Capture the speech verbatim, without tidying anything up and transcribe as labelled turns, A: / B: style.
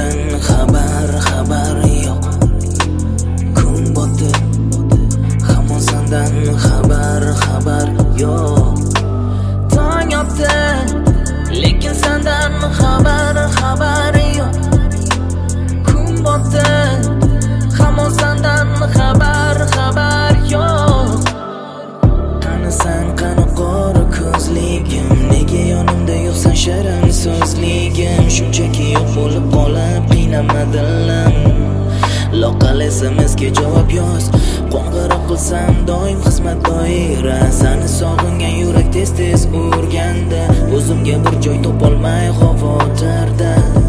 A: sendan xabar xabar yo'q. Kun botdi, hamon sendan xabar xabar yo'q. Tong otdi, lekin sendan xabar xabar yo'q. Kun botdi, hamon sendan xabar xabar yo'q. Qani sen, qani qora ko'zligim, nega yonimda yo'qsan shirin so'zligim? Shunchaki yo'q bo'lib qolib qiynama dilim. Loqal S M S'ga javob yoz, qo'ng'iroq qilsam doim xizmat doira. Seni sog'ingan yurak tez tez urganda, o'zimga bir joy topolmay xavotirda.